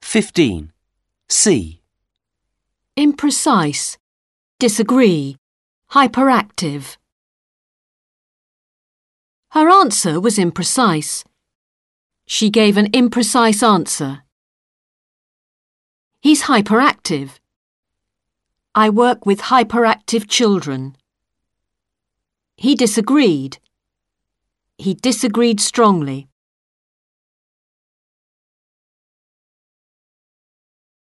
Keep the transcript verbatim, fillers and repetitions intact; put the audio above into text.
fifteen. C. Imprecise, disagree, hyperactive. Her answer was imprecise. She gave an imprecise answer. He's hyperactive. I work with hyperactive children. He disagreed. He disagreed strongly.